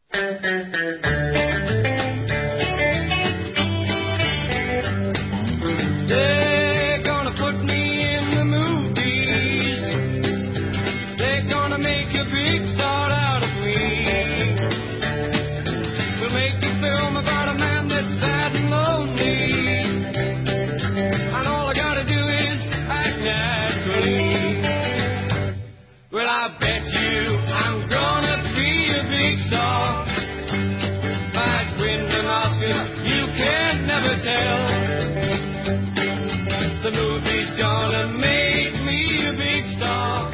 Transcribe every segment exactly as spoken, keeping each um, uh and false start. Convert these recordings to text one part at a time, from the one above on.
They're gonna put me in the movies. They're gonna make a big star out of me. We'll make a film about a man that's sad and lonely, and all I gotta do is act naturally. Well, I bet you I'm gonna be a big star. By grin and Oscar, you can never tell. The movie's gonna make me a big star,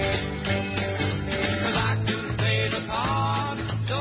'cause I can play the part so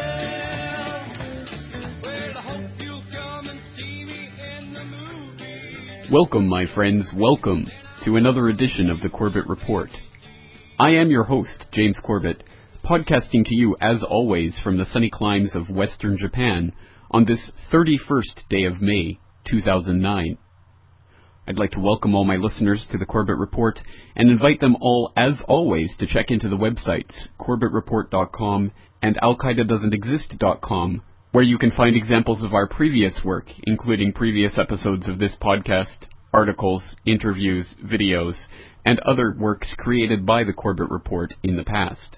well. Well, I hope you'll come and see me in the movie. Welcome, my friends, welcome to another edition of the Corbett Report. I am your host, James Corbett, podcasting to you, as always, from the sunny climes of Western Japan on this thirty-first day of May, two thousand nine. I'd like to welcome all my listeners to the Corbett Report and invite them all, as always, to check into the websites corbett report dot com and al qaeda doesn't exist dot com, where you can find examples of our previous work, including previous episodes of this podcast, articles, interviews, videos, and other works created by the Corbett Report in the past.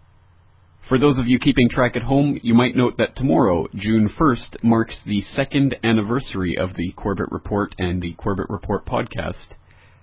For those of you keeping track at home, you might note that tomorrow, June first, marks the second anniversary of the Corbett Report and the Corbett Report podcast.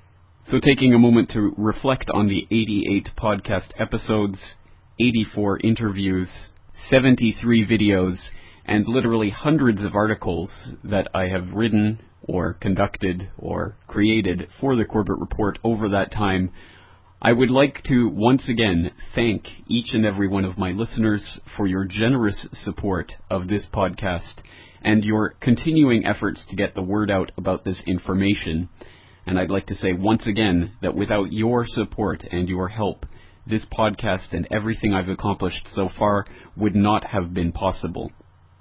So taking a moment to reflect on the eighty-eight podcast episodes, eighty-four interviews, seventy-three videos, and literally hundreds of articles that I have written or conducted or created for the Corbett Report over that time, I would like to once again thank each and every one of my listeners for your generous support of this podcast and your continuing efforts to get the word out about this information. And I'd like to say once again that without your support and your help, this podcast and everything I've accomplished so far would not have been possible.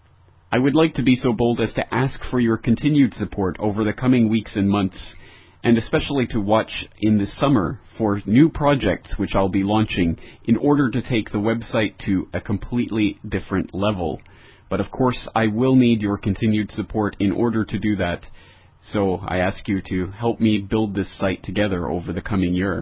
I would like to be so bold as to ask for your continued support over the coming weeks and months, and especially to watch in the summer for new projects which I'll be launching in order to take the website to a completely different level. But of course, I will need your continued support in order to do that, so I ask you to help me build this site together over the coming year.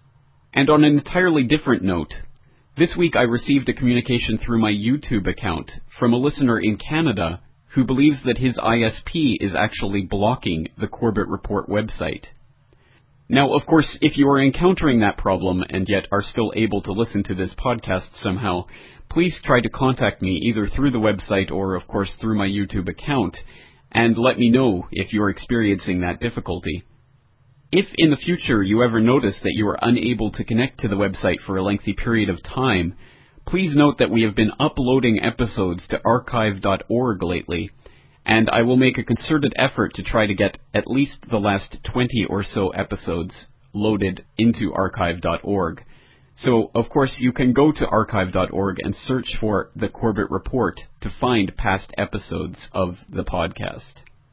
And on an entirely different note, this week I received a communication through my YouTube account from a listener in Canada who believes that his I S P is actually blocking the Corbett Report website. Now, of course, if you are encountering that problem and yet are still able to listen to this podcast somehow, please try to contact me either through the website or, of course, through my YouTube account, and let me know if you're experiencing that difficulty. If in the future you ever notice that you are unable to connect to the website for a lengthy period of time, please note that we have been uploading episodes to archive dot org lately, and I will make a concerted effort to try to get at least the last twenty or so episodes loaded into archive dot org. So, of course, you can go to archive dot org and search for the Corbett Report to find past episodes of the podcast.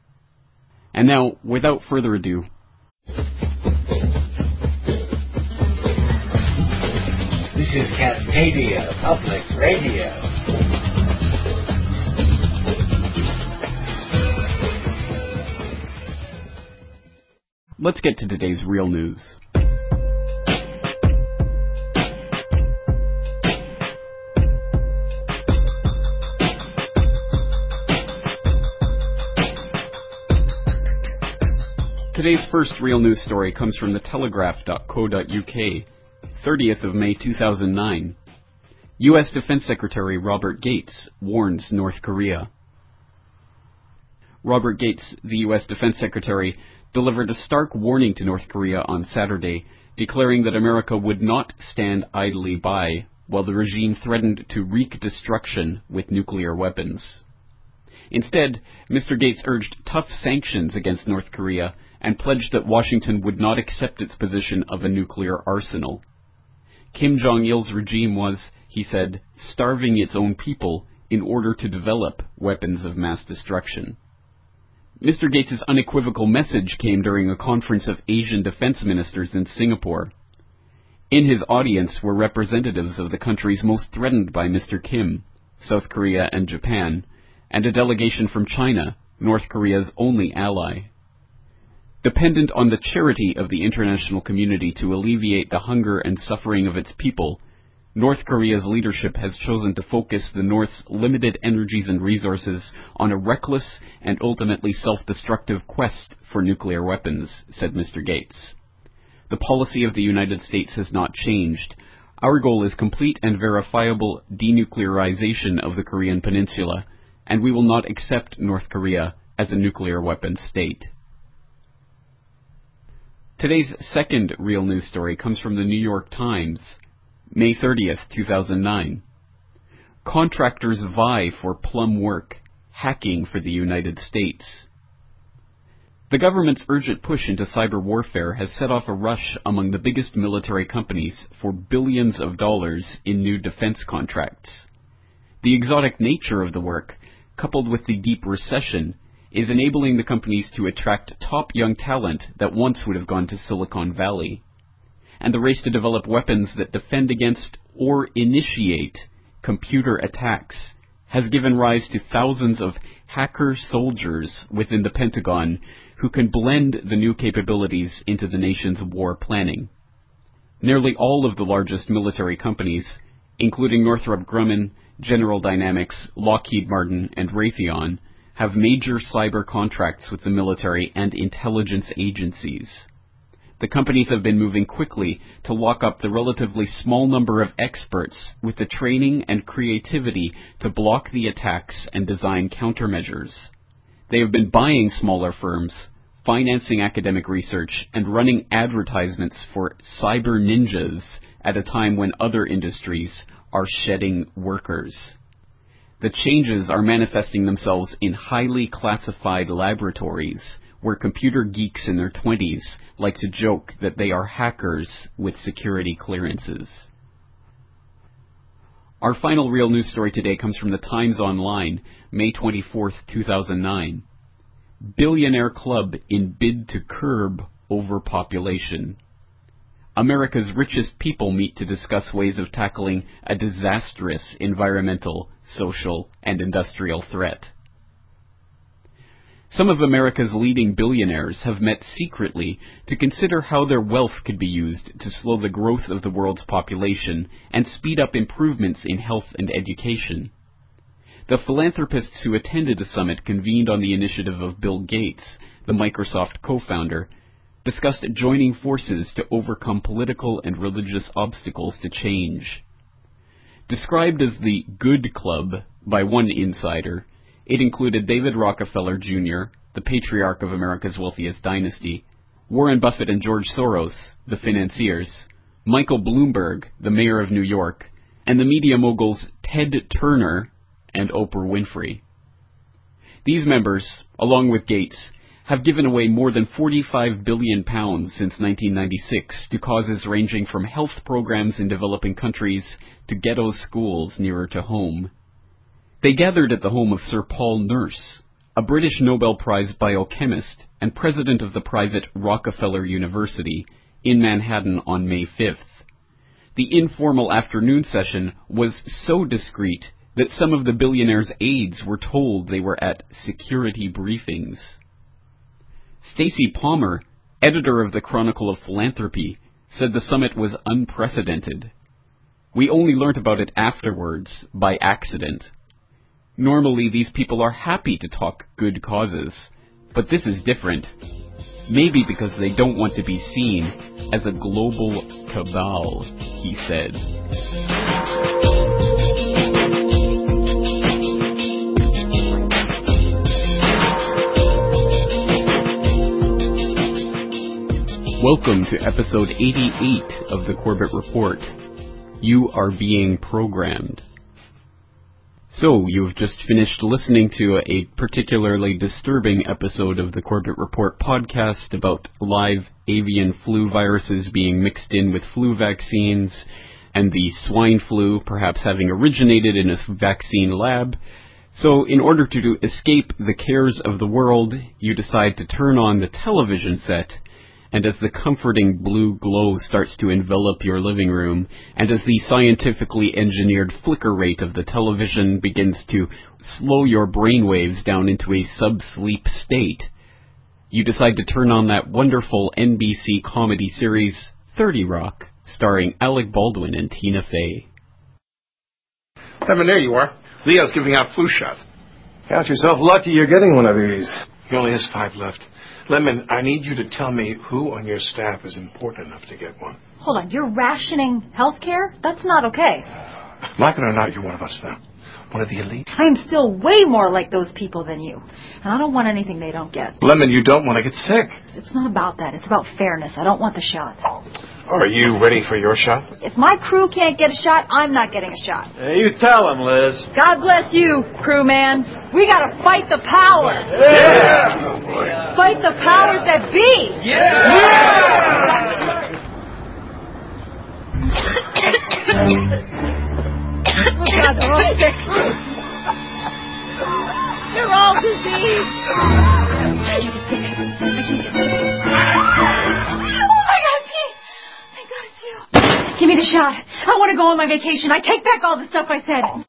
And now, without further ado, this is Cascadia Public Radio. Let's get to today's real news. Today's first real news story comes from the telegraph dot co dot U K, thirtieth of May two thousand nine. U S Defense Secretary Robert Gates warns North Korea. Robert Gates, the U S Defense Secretary, delivered a stark warning to North Korea on Saturday, declaring that America would not stand idly by while the regime threatened to wreak destruction with nuclear weapons. Instead, Mister Gates urged tough sanctions against North Korea and pledged that Washington would not accept its position of a nuclear arsenal. Kim Jong-il's regime was, he said, starving its own people in order to develop weapons of mass destruction. Mister Gates' unequivocal message came during a conference of Asian defense ministers in Singapore. In his audience were representatives of the countries most threatened by Mister Kim, South Korea, and Japan, and a delegation from China, North Korea's only ally. Dependent on the charity of the international community to alleviate the hunger and suffering of its people, North Korea's leadership has chosen to focus the North's limited energies and resources on a reckless and ultimately self-destructive quest for nuclear weapons, said Mister Gates. The policy of the United States has not changed. Our goal is complete and verifiable denuclearization of the Korean Peninsula, and we will not accept North Korea as a nuclear weapons state. Today's second real news story comes from the New York Times, May thirtieth, two thousand nine. Contractors vie for plum work, hacking for the United States. The government's urgent push into cyber warfare has set off a rush among the biggest military companies for billions of dollars in new defense contracts. The exotic nature of the work, coupled with the deep recession, is enabling the companies to attract top young talent that once would have gone to Silicon Valley. And the race to develop weapons that defend against or initiate computer attacks has given rise to thousands of hacker soldiers within the Pentagon who can blend the new capabilities into the nation's war planning. Nearly all of the largest military companies, including Northrop Grumman, General Dynamics, Lockheed Martin, and Raytheon, have major cyber contracts with the military and intelligence agencies. The companies have been moving quickly to lock up the relatively small number of experts with the training and creativity to block the attacks and design countermeasures. They have been buying smaller firms, financing academic research, and running advertisements for cyber ninjas at a time when other industries are shedding workers. The changes are manifesting themselves in highly classified laboratories, where computer geeks in their twenties like to joke that they are hackers with security clearances. Our final real news story today comes from the Times Online, May twenty-fourth, two thousand nine. Billionaire Club in bid to curb overpopulation. America's richest people meet to discuss ways of tackling a disastrous environmental, social, and industrial threat. Some of America's leading billionaires have met secretly to consider how their wealth could be used to slow the growth of the world's population and speed up improvements in health and education. The philanthropists who attended the summit, convened on the initiative of Bill Gates, the Microsoft co-founder, discussed joining forces to overcome political and religious obstacles to change. Described as the Good Club by one insider, it included David Rockefeller Junior, the patriarch of America's wealthiest dynasty, Warren Buffett and George Soros, the financiers, Michael Bloomberg, the mayor of New York, and the media moguls Ted Turner and Oprah Winfrey. These members, along with Gates, have given away more than forty-five billion pounds since nineteen ninety-six to causes ranging from health programs in developing countries to ghetto schools nearer to home. They gathered at the home of Sir Paul Nurse, a British Nobel Prize biochemist and president of the private Rockefeller University, in Manhattan on May fifth. The informal afternoon session was so discreet that some of the billionaires' aides were told they were at security briefings. Stacey Palmer, editor of the Chronicle of Philanthropy, said the summit was unprecedented. We only learnt about it afterwards, by accident. Normally, these people are happy to talk good causes, but this is different. Maybe because they don't want to be seen as a global cabal, he said. Welcome to episode eighty-eight of the Corbett Report. You are being programmed. So, you've just finished listening to a particularly disturbing episode of the Corbett Report podcast about live avian flu viruses being mixed in with flu vaccines, and the swine flu perhaps having originated in a vaccine lab. So, in order to do, escape the cares of the world, you decide to turn on the television set and as the comforting blue glow starts to envelop your living room, and as the scientifically engineered flicker rate of the television begins to slow your brainwaves down into a sub-sleep state, you decide to turn on that wonderful N B C comedy series thirty Rock, starring Alec Baldwin and Tina Fey. Lemon, there you are. Leo's giving out flu shots. Count yourself lucky you're getting one of these. He only has five left. Lemon, I need you to tell me who on your staff is important enough to get one. Hold on, you're rationing health care? That's not okay. Like it or not, you're one of us now. One of the elite. I am still way more like those people than you. And I don't want anything they don't get. Lemon, you don't want to get sick. It's not about that. It's about fairness. I don't want the shot. Are you ready for your shot? If my crew can't get a shot, I'm not getting a shot. Hey, you tell him, Liz. God bless you, crewman. We gotta fight the power. Yeah! Oh, boy. Fight the powers that be. Yeah! Oh, God, they're all sick. They're all diseased. I can't get sick. I can't get sick. Oh, my God, Pete. Thank God it's you. Give me the shot. I want to go on my vacation. I take back all the stuff I said.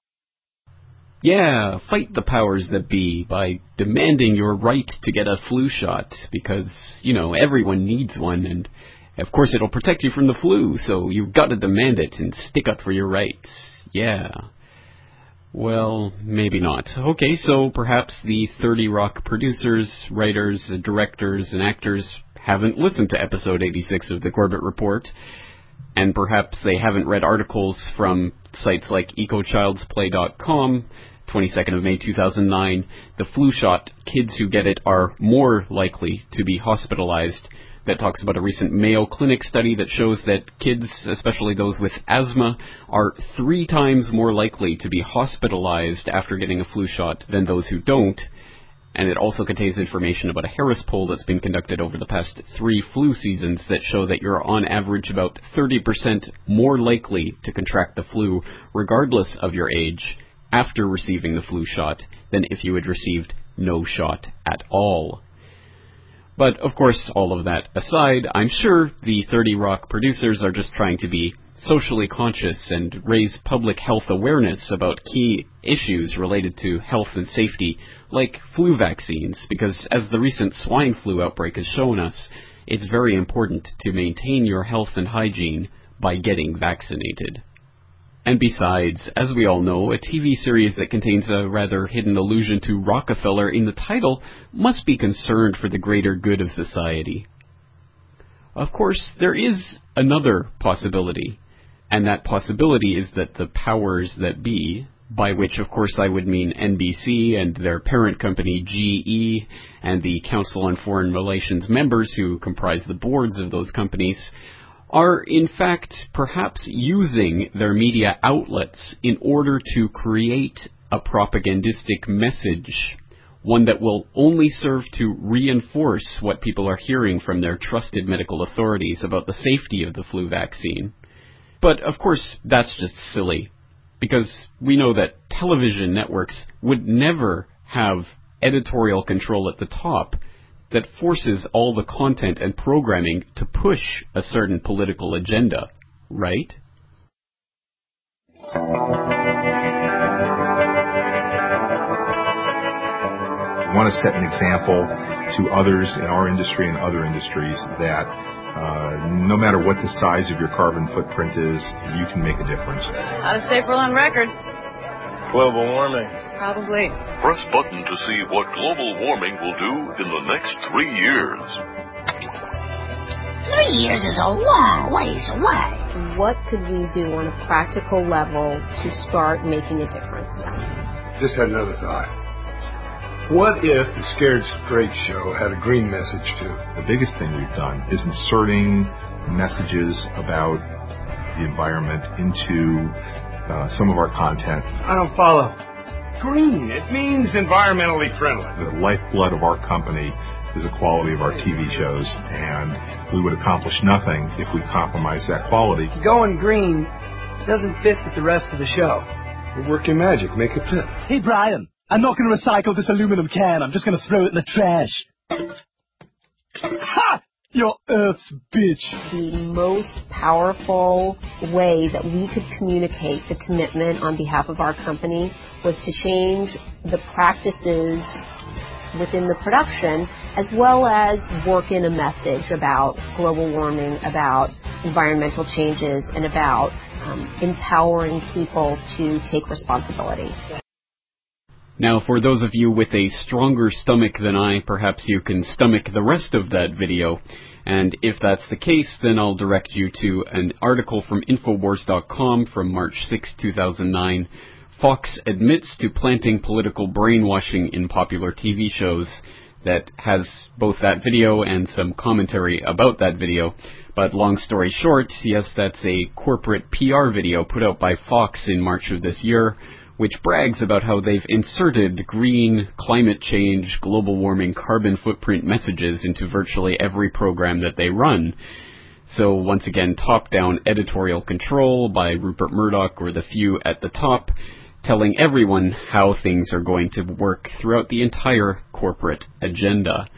Yeah, fight the powers that be by demanding your right to get a flu shot, because, you know, everyone needs one, and of course it'll protect you from the flu, so you've got to demand it and stick up for your rights. Yeah. Well, maybe not. Okay, so perhaps the thirty Rock producers, writers, directors, and actors haven't listened to episode eighty-six of the Corbett Report, and perhaps they haven't read articles from sites like eco childs play dot com, twenty-second of May two thousand nine, the flu shot, kids who get it are more likely to be hospitalized. That talks about a recent Mayo Clinic study that shows that kids, especially those with asthma, are three times more likely to be hospitalized after getting a flu shot than those who don't. And it also contains information about a Harris poll that's been conducted over the past three flu seasons that show that you're on average about thirty percent more likely to contract the flu, regardless of your age, after receiving the flu shot than if you had received no shot at all. But, of course, all of that aside, I'm sure the thirty Rock producers are just trying to be socially conscious and raise public health awareness about key issues related to health and safety, like flu vaccines, because as the recent swine flu outbreak has shown us, it's very important to maintain your health and hygiene by getting vaccinated. And besides, as we all know, a T V series that contains a rather hidden allusion to Rockefeller in the title must be concerned for the greater good of society. Of course, there is another possibility, and that possibility is that the powers that be, by which of course I would mean N B C and their parent company G E and the Council on Foreign Relations members who comprise the boards of those companies, are in fact perhaps using their media outlets in order to create a propagandistic message, one that will only serve to reinforce what people are hearing from their trusted medical authorities about the safety of the flu vaccine. But of course, that's just silly, because we know that television networks would never have editorial control at the top that forces all the content and programming to push a certain political agenda, right? I want to set an example to others in our industry and other industries that uh, no matter what the size of your carbon footprint is, you can make a difference. How to stay full on record? Global warming. Probably. Press button to see what global warming will do in the next three years. Three years is a long ways away. What could we do on a practical level to start making a difference? Just had another thought. What if the Scared Straight show had a green message too? The biggest thing we've done is inserting messages about the environment into uh, some of our content. I don't follow. Green, it means environmentally friendly. The lifeblood of our company is the quality of our T V shows, and we would accomplish nothing if we compromised that quality. Going green doesn't fit with the rest of the show. We're working magic, make it fit. Hey, Brian, I'm not going to recycle this aluminum can. I'm just going to throw it in the trash. Ha! Your Earth's bitch. The most powerful way that we could communicate the commitment on behalf of our company was to change the practices within the production, as well as work in a message about global warming, about environmental changes, and about um, empowering people to take responsibility. Now, for those of you with a stronger stomach than I, perhaps you can stomach the rest of that video. And if that's the case, then I'll direct you to an article from Infowars dot com from March sixth, two thousand nine. Fox admits to planting political brainwashing in popular T V shows, that has both that video and some commentary about that video. But long story short, yes, that's a corporate P R video put out by Fox in March of this year, which brags about how they've inserted green, climate change, global warming, carbon footprint messages into virtually every program that they run. So once again, top-down editorial control by Rupert Murdoch or the few at the top, telling everyone how things are going to work throughout the entire corporate agenda.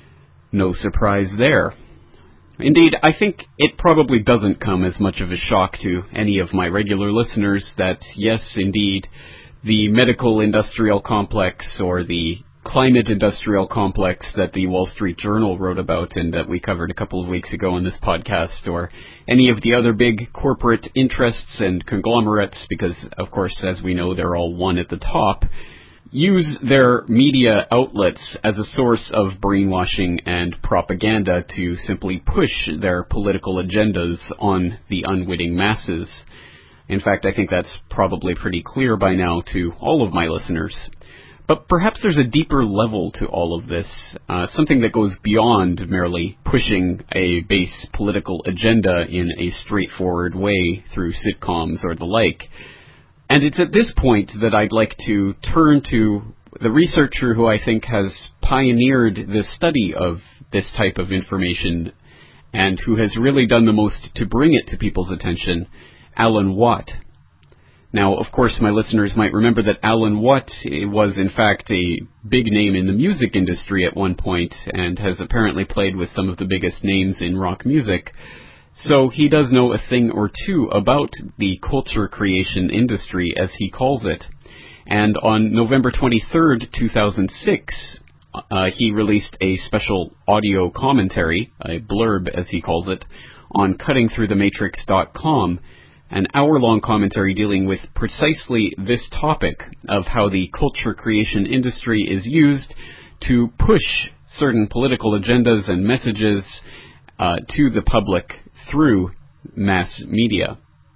No surprise there. Indeed, I think it probably doesn't come as much of a shock to any of my regular listeners that, yes, indeed, the medical industrial complex or the climate industrial complex that the Wall Street Journal wrote about and that we covered a couple of weeks ago on this podcast, or any of the other big corporate interests and conglomerates, because, of course, as we know, they're all one at the top, use their media outlets as a source of brainwashing and propaganda to simply push their political agendas on the unwitting masses. In fact, I think that's probably pretty clear by now to all of my listeners. But perhaps there's a deeper level to all of this, uh, something that goes beyond merely pushing a base political agenda in a straightforward way through sitcoms or the like. And it's at this point that I'd like to turn to the researcher who I think has pioneered the study of this type of information and who has really done the most to bring it to people's attention, Alan Watt. Now, of course, my listeners might remember that Alan Watt was, in fact, a big name in the music industry at one point and has apparently played with some of the biggest names in rock music. So he does know a thing or two about the culture creation industry, as he calls it. And on November twenty-third, two thousand six, uh, he released a special audio commentary, a blurb, as he calls it, on cutting through the matrix dot com, an hour-long commentary dealing with precisely this topic of how the culture creation industry is used to push certain political agendas and messages uh, to the public through mass media.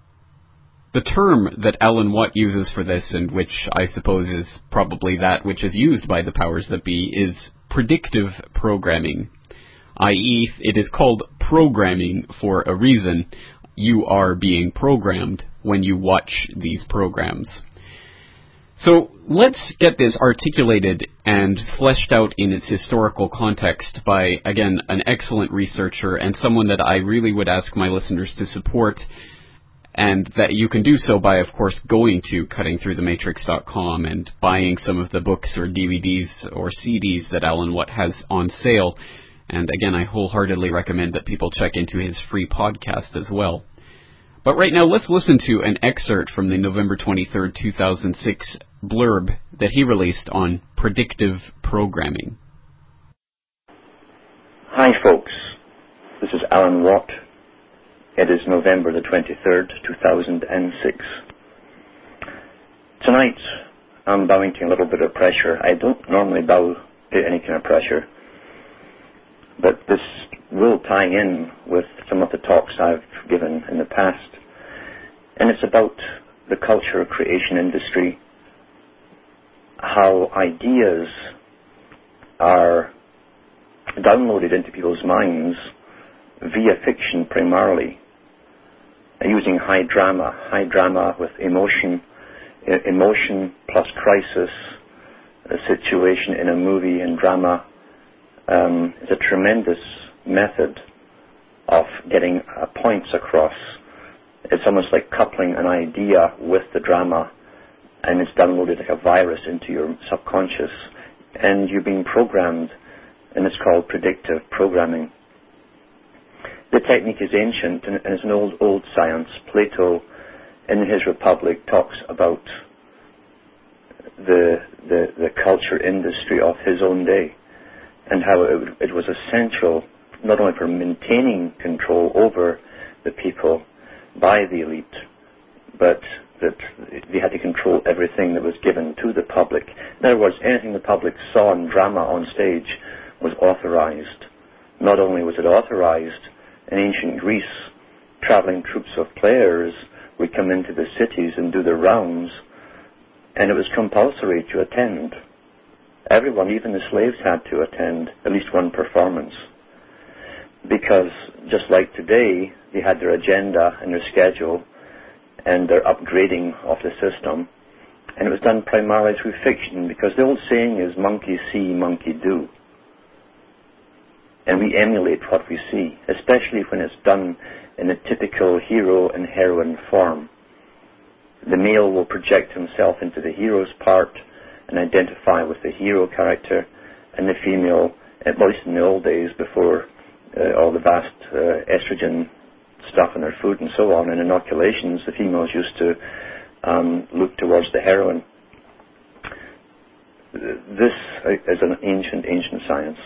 The term that Alan Watt uses for this, and which I suppose is probably that which is used by the powers that be, is predictive programming, that is, it is called programming for a reason. You are being programmed when you watch these programs. So let's get this articulated and fleshed out in its historical context by, again, an excellent researcher and someone that I really would ask my listeners to support, and that you can do so by, of course, going to cutting through the matrix dot com and buying some of the books or D V Ds or C Ds that Alan Watt has on sale. And again, I wholeheartedly recommend that people check into his free podcast as well. But right now, let's listen to an excerpt from the November twenty-third, two thousand six blurb that he released on predictive programming. Hi, folks. This is Alan Watt. It is November the twenty-third, two thousand six. Tonight, I'm bowing to a little bit of pressure. I don't normally bow to any kind of pressure, but this will tie in with some of the talks I've given in the past. And it's about the culture creation industry, how ideas are downloaded into people's minds via fiction primarily, using high drama, high drama with emotion, emotion plus crisis, a situation in a movie and drama um, is a tremendous method of getting uh, points across. It's almost like coupling an idea with the drama, and it's downloaded like a virus into your subconscious, and you're being programmed, and it's called predictive programming. The technique is ancient, and it's an old, old science. Plato, in his Republic, talks about the, the, the culture industry of his own day, and how it, it was essential not only for maintaining control over the people by the elite, but that they had to control everything that was given to the public. In other words, anything the public saw in drama on stage was authorized. Not only was it authorized, in ancient Greece, traveling troops of players would come into the cities and do their rounds, and it was compulsory to attend. Everyone, even the slaves, had to attend at least one performance. Because, just like today, they had their agenda and their schedule and their upgrading of the system, and it was done primarily through fiction, because the old saying is, monkey see, monkey do. And we emulate what we see, especially when it's done in a typical hero and heroine form. The male will project himself into the hero's part and identify with the hero character, and the female, at least in the old days before uh, all the vast uh, estrogen stuff in their food and so on, and inoculations, the females used to um, look towards the heroine. This is an ancient, ancient science.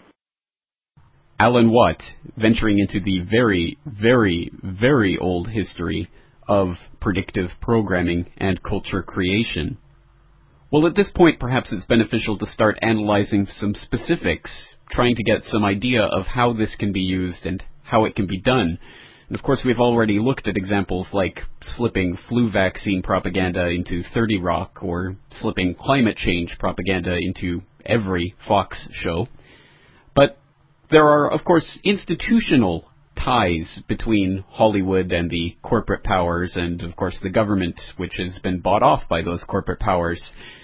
Alan Watt, venturing into the very, very, very old history of predictive programming and culture creation. Well, at this point, perhaps it's beneficial to start analyzing some specifics, trying to get some idea of how this can be used and how it can be done. And of course, we've already looked at examples like slipping flu vaccine propaganda into thirty Rock, or slipping climate change propaganda into every Fox show. But there are, of course, institutional ties between Hollywood and the corporate powers, and, of course, the government, which has been bought off by those corporate powers,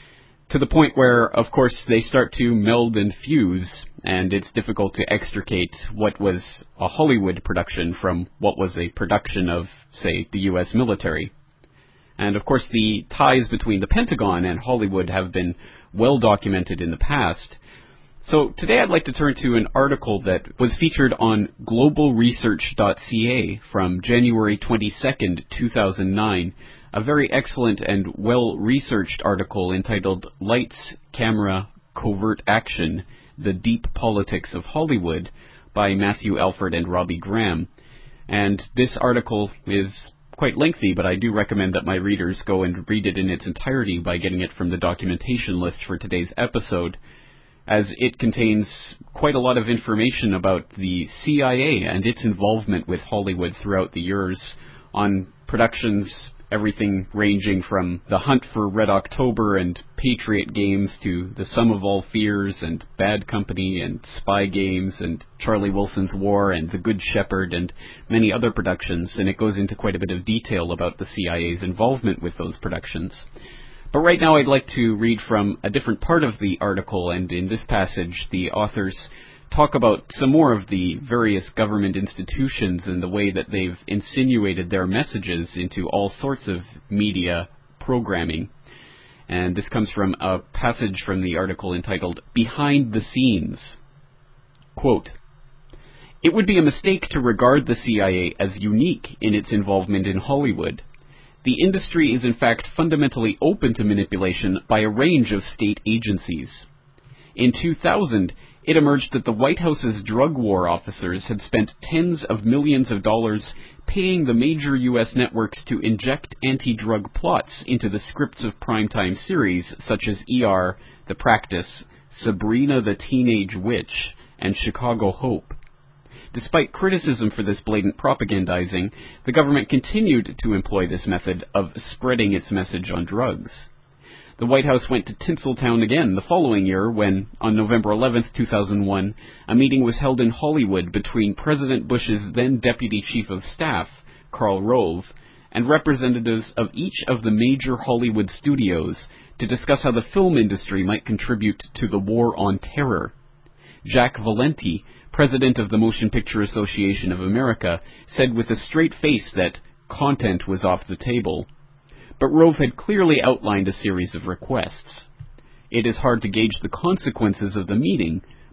to the point where, of course, they start to meld and fuse, and it's difficult to extricate what was a Hollywood production from what was a production of, say, the U S military. And, of course, the ties between the Pentagon and Hollywood have been well documented in the past. So today I'd like to turn to an article that was featured on global research dot c a from January twenty-second, two thousand nine, a very excellent and well-researched article entitled Lights, Camera, Covert Action, The Deep Politics of Hollywood by Matthew Alford and Robbie Graham. And this article is quite lengthy, but I do recommend that my readers go and read it in its entirety by getting it from the documentation list for today's episode, as it contains quite a lot of information about the C I A and its involvement with Hollywood throughout the years on productions, everything ranging from The Hunt for Red October and Patriot Games to The Sum of All Fears and Bad Company and Spy Games and Charlie Wilson's War and The Good Shepherd and many other productions, and it goes into quite a bit of detail about the C I A's involvement with those productions. But right now I'd like to read from a different part of the article, and in this passage the authors talk about some more of the various government institutions and the way that they've insinuated their messages into all sorts of media programming. And this comes from a passage from the article entitled Behind the Scenes. Quote, "It would be a mistake to regard the C I A as unique in its involvement in Hollywood. The industry is in fact fundamentally open to manipulation by a range of state agencies. In two thousand, it emerged that the White House's drug war officers had spent tens of millions of dollars paying the major U S networks to inject anti-drug plots into the scripts of primetime series such as E R, The Practice, Sabrina the Teenage Witch, and Chicago Hope. Despite criticism for this blatant propagandizing, the government continued to employ this method of spreading its message on drugs. The White House went to Tinseltown again the following year when, on November eleventh, two thousand one, a meeting was held in Hollywood between President Bush's then Deputy Chief of Staff, Karl Rove, and representatives of each of the major Hollywood studios to discuss how the film industry might contribute to the war on terror. Jack Valenti, president of the Motion Picture Association of America, said with a straight face that content was off the table. But Rove had clearly outlined a series of requests. It is hard to gauge the consequences of the meeting,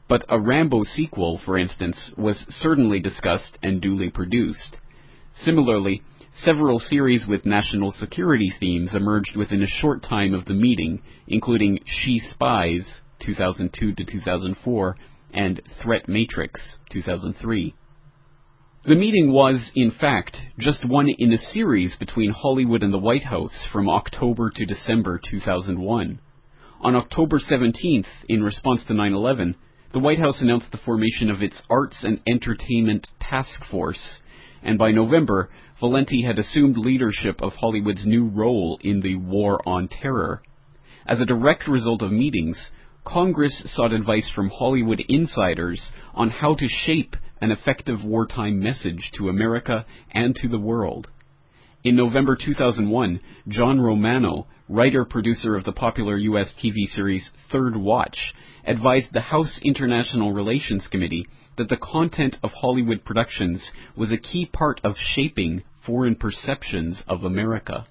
but a Rambo sequel, for instance, was certainly discussed and duly produced. Similarly, several series with national security themes emerged within a short time of the meeting, including She Spies, two thousand two to two thousand four, and Threat Matrix, two thousand three. The meeting was, in fact, just one in a series between Hollywood and the White House from October to December two thousand one. On October seventeenth, in response to nine eleven, the White House announced the formation of its Arts and Entertainment Task Force, and by November, Valenti had assumed leadership of Hollywood's new role in the War on Terror. As a direct result of meetings, Congress sought advice from Hollywood insiders on how to shape an effective wartime message to America and to the world. In November two thousand one, John Romano, writer-producer of the popular U S T V series Third Watch, advised the House International Relations Committee that the content of Hollywood productions was a key part of shaping foreign perceptions of America.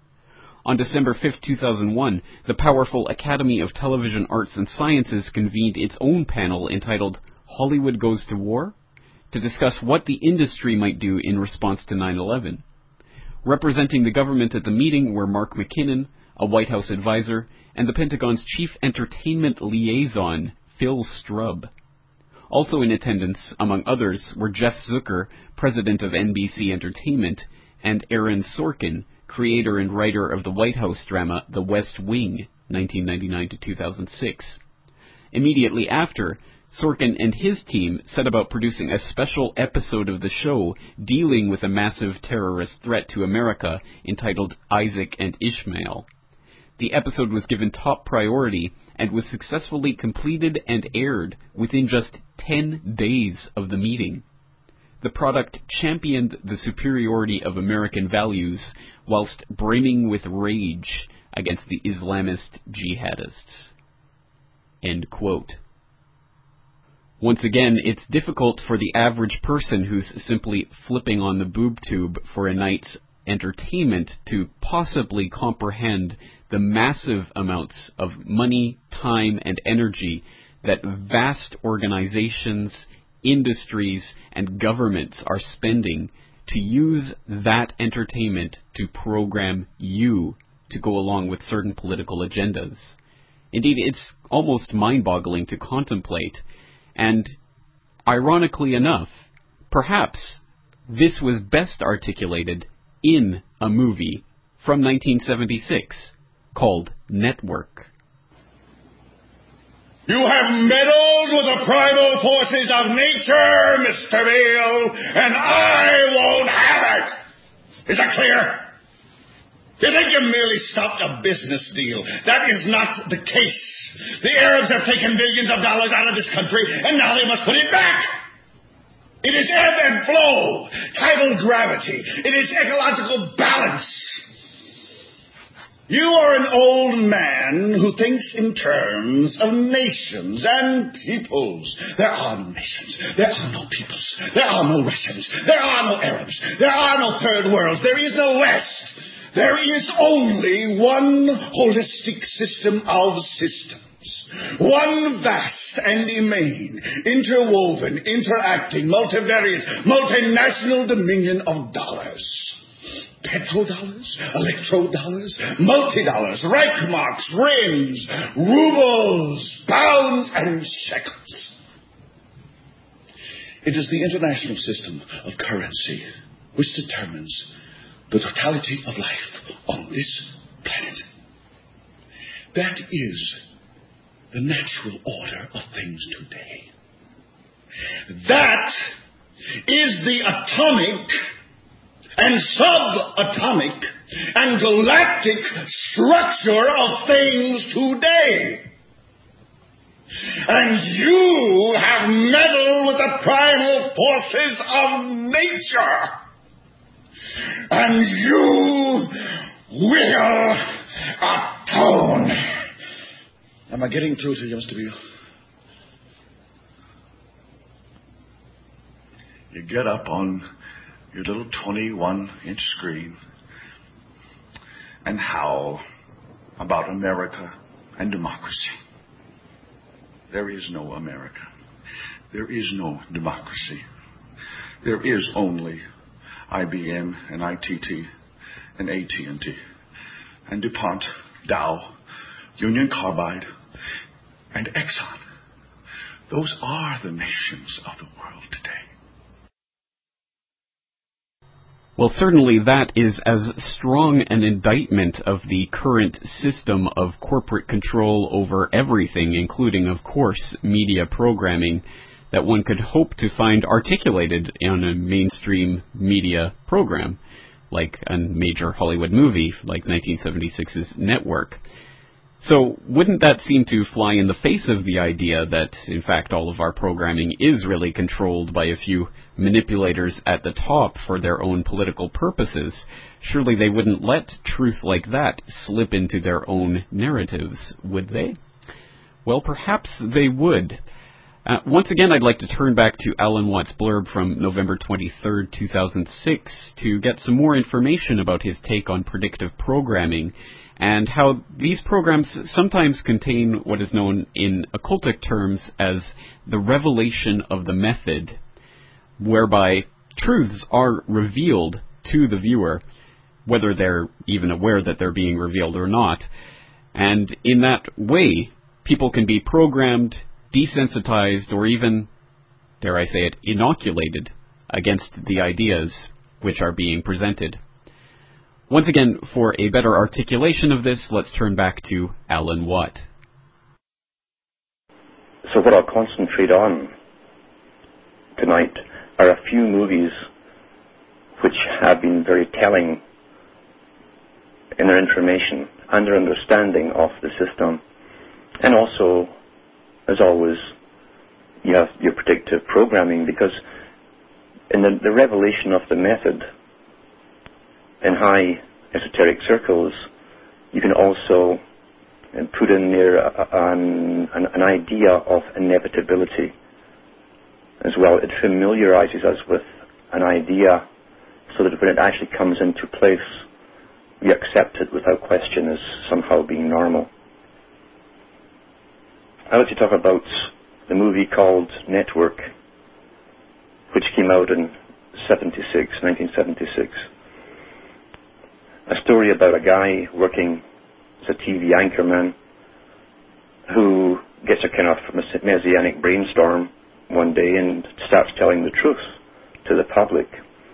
On December fifth, two thousand one, the powerful Academy of Television Arts and Sciences convened its own panel entitled Hollywood Goes to War? To discuss what the industry might do in response to nine eleven. Representing the government at the meeting were Mark McKinnon, a White House advisor, and the Pentagon's chief entertainment liaison, Phil Strubb. Also in attendance, among others, were Jeff Zucker, president of N B C Entertainment, and Aaron Sorkin, creator and writer of the White House drama The West Wing, nineteen ninety-nine to two thousand six. Immediately after, Sorkin and his team set about producing a special episode of the show dealing with a massive terrorist threat to America entitled Isaac and Ishmael. The episode was given top priority and was successfully completed and aired within just ten days of the meeting. The product championed the superiority of American values whilst brimming with rage against the Islamist jihadists. End quote. Once again, it's difficult for the average person who's simply flipping on the boob tube for a night's entertainment to possibly comprehend the massive amounts of money, time, and energy that vast organizations, industries, and governments are spending to use that entertainment to program you to go along with certain political agendas. Indeed, it's almost mind-boggling to contemplate. And, ironically enough, perhaps this was best articulated in a movie from nineteen seventy-six called Network. You have meddled with the primal forces of nature, Mister Beale, and I won't have it. Is that clear? You think you merely stopped a business deal. That is not the case. The Arabs have taken billions of dollars out of this country, and now they must put it back. It is ebb and flow, tidal gravity. It is ecological balance. You are an old man who thinks in terms of nations and peoples. There are no nations. There are no peoples. There are no Russians. There are no Arabs. There are no third worlds. There is no West. There is only one holistic system of systems. One vast and immane, interwoven, interacting, multivariate, multinational dominion of dollars. Petrodollars, electrodollars, multi-dollars, Reichmarks, rims, rubles, pounds, and shekels. It is the international system of currency which determines the totality of life on this planet. That is the natural order of things today. That is the atomic and subatomic and galactic structure of things today. And you have meddled with the primal forces of nature. And you will atone. Am I getting through to you, Mister Beale? You get up on your little twenty-one inch screen and howl about America and democracy. There is no America. there is no democracy. There is only I B M and I T T and A T and T and DuPont, Dow, Union Carbide, and Exxon. Those are the nations of the world today. Well, certainly that is as strong an indictment of the current system of corporate control over everything, including, of course, media programming, that one could hope to find articulated in a mainstream media program, like a major Hollywood movie like nineteen seventy-six's Network. So wouldn't that seem to fly in the face of the idea that, in fact, all of our programming is really controlled by a few manipulators at the top for their own political purposes? Surely they wouldn't let truth like that slip into their own narratives, would they? Well, perhaps they would. Uh, once again, I'd like to turn back to Alan Watt's blurb from November twenty-third, two thousand six, to get some more information about his take on predictive programming and how these programs sometimes contain what is known in occultic terms as the revelation of the method, whereby truths are revealed to the viewer, whether they're even aware that they're being revealed or not. And in that way, people can be programmed, desensitized, or even, dare I say it, inoculated against the ideas which are being presented. Once again, for a better articulation of this, let's turn back to Alan Watt. So what I'll concentrate on tonight are a few movies which have been very telling in their information and their understanding of the system. And also, as always, you have your predictive programming, because in the, the revelation of the method in high esoteric circles, you can also put in there an, an, an idea of inevitability as well. It familiarizes us with an idea so that when it actually comes into place, we accept it without question as somehow being normal. I'd like to talk about the movie called Network, which came out in seventy-six, nineteen seventy-six. A story about a guy working as a T V anchorman who gets a kind of messianic brainstorm one day and starts telling the truth to the public.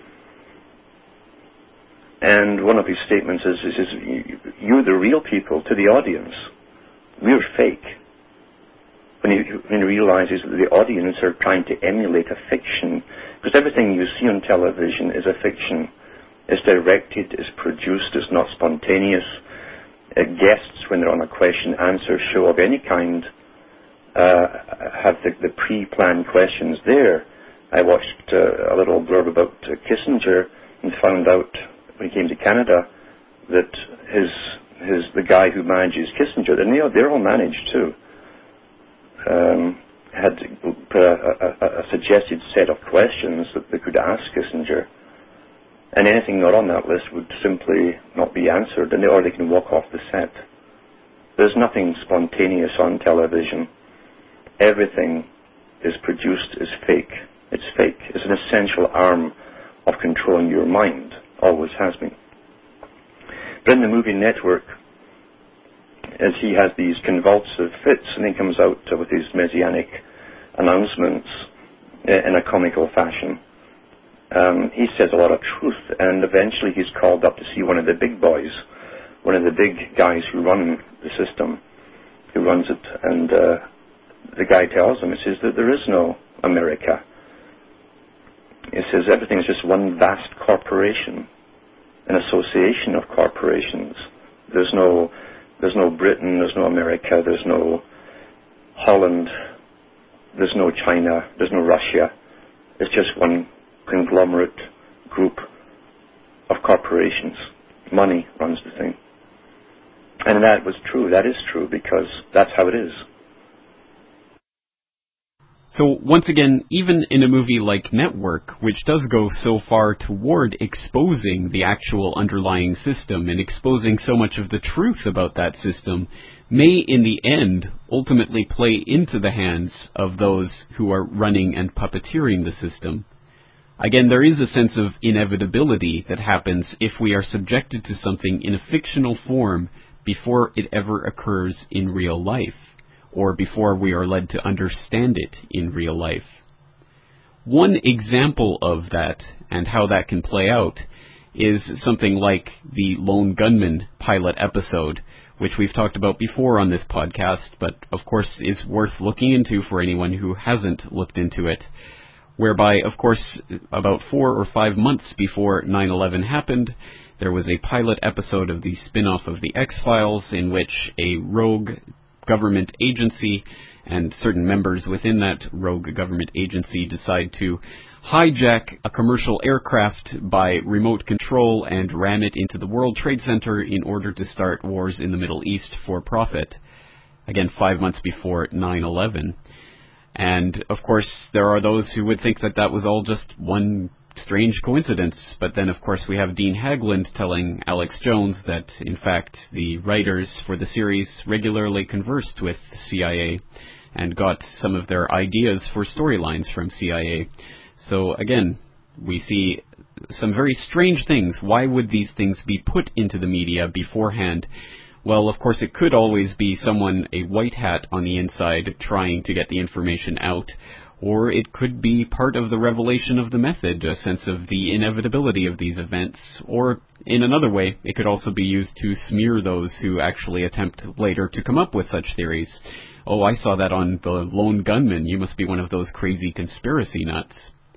And one of his statements is, is, is you're the real people to the audience. We're fake. When he, when he realizes that the audience are trying to emulate a fiction, because everything you see on television is a fiction. It's directed, it's produced, it's not spontaneous. Uh, guests, when they're on a question-answer show of any kind, uh, have the, the pre-planned questions there. I watched uh, a little blurb about uh, Kissinger and found out when he came to Canada that his his the guy who manages Kissinger, and they, they're all managed too, um, had put a, a, a suggested set of questions that they could ask Kissinger. And anything not on that list would simply not be answered, and they, or they can walk off the set. There's nothing spontaneous on television. Everything is produced as fake. It's fake. It's an essential arm of controlling your mind. Always has been. But in the movie Network, as he has these convulsive fits, and he comes out with these messianic announcements in a comical fashion, Um, he says a lot of truth, and eventually he's called up to see one of the big boys, one of the big guys who run the system, who runs it, and uh, the guy tells him, he says that there is no America. He says everything is just one vast corporation, an association of corporations. There's no, there's no Britain, there's no America, there's no Holland, there's no China, there's no Russia. It's just one conglomerate group of corporations. Money runs the thing. And that was true. That is true, because that's how it is. So once again, even in a movie like Network, which does go so far toward exposing the actual underlying system and exposing so much of the truth about that system, may in the end ultimately play into the hands of those who are running and puppeteering the system. Again, there is a sense of inevitability that happens if we are subjected to something in a fictional form before it ever occurs in real life, or before we are led to understand it in real life. One example of that, and how that can play out, is something like the Lone Gunman pilot episode, which we've talked about before on this podcast, but of course is worth looking into for anyone who hasn't looked into it, whereby, of course, about four or five months before nine eleven happened, there was a pilot episode of the spin-off of The X-Files in which a rogue government agency and certain members within that rogue government agency decide to hijack a commercial aircraft by remote control and ram it into the World Trade Center in order to start wars in the Middle East for profit. Again, five months before nine eleven. And, of course, there are those who would think that that was all just one strange coincidence. But then, of course, we have Dean Haglund telling Alex Jones that, in fact, the writers for the series regularly conversed with C I A and got some of their ideas for storylines from C I A. So, again, we see some very strange things. Why would these things be put into the media beforehand? Well, of course, it could always be someone, a white hat on the inside, trying to get the information out, or it could be part of the revelation of the method, a sense of the inevitability of these events, or in another way, it could also be used to smear those who actually attempt later to come up with such theories. Oh, I saw that on the Lone Gunman. You must be one of those crazy conspiracy nuts.